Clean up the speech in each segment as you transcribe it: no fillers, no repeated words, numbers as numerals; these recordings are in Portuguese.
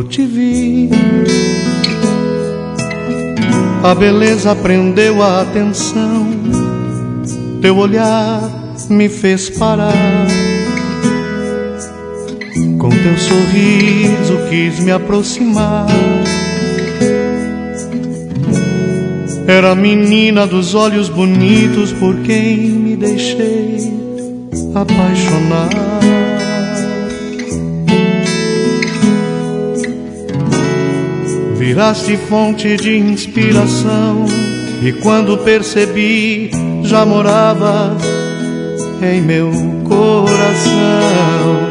quando te vi, a beleza prendeu a atenção, teu olhar me fez parar. Com teu sorriso quis me aproximar. Era a menina dos olhos bonitos por quem me deixei apaixonar. Viraste fonte de inspiração, e quando percebi, já morava em meu coração.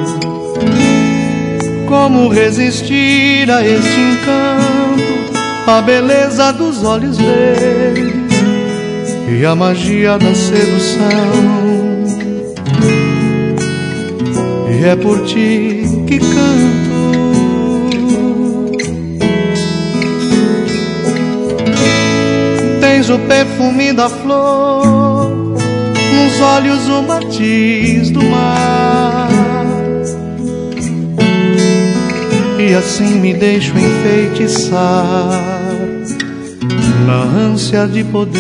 Como resistir a este encanto, a beleza dos olhos verdes e a magia da sedução? E é por ti que canto. Tens o perfume da flor, nos olhos o matiz do mar, e assim me deixo enfeitiçar na ânsia de poder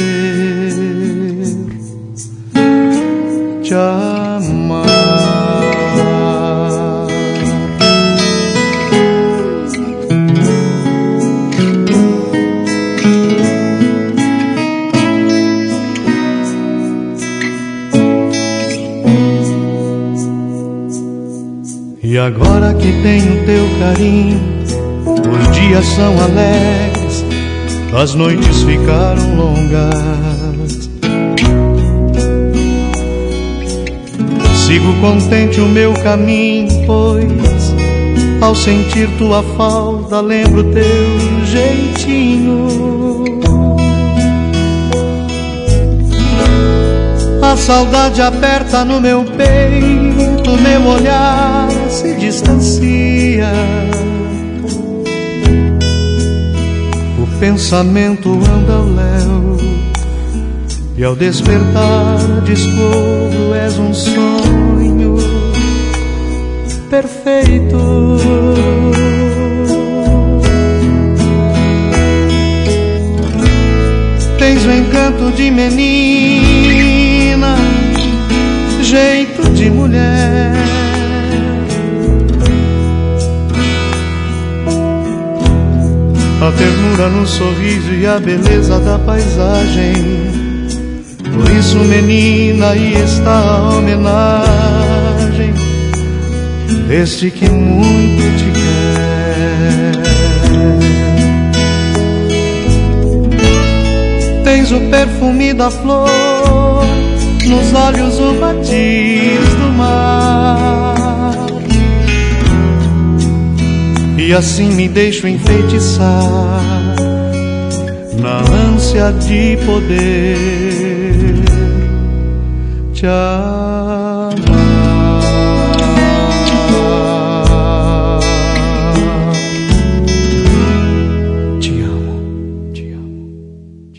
te amar. E agora que tenho teu carinho, os dias são alegres, as noites ficaram longas. Sigo contente o meu caminho, pois ao sentir tua falta lembro teu jeitinho. A saudade aperta no meu peito, meu olhar se distancia. O pensamento anda ao léu, e ao despertar descubro és um sonho perfeito. Tens o encanto de menina, jeito de mulher. A ternura no sorriso e a beleza da paisagem. Por isso, menina, aí está a homenagem deste que muito te quer. Tens o perfume da flor, nos olhos o matiz do mar, e assim me deixo enfeitiçar na ânsia de poder te amar.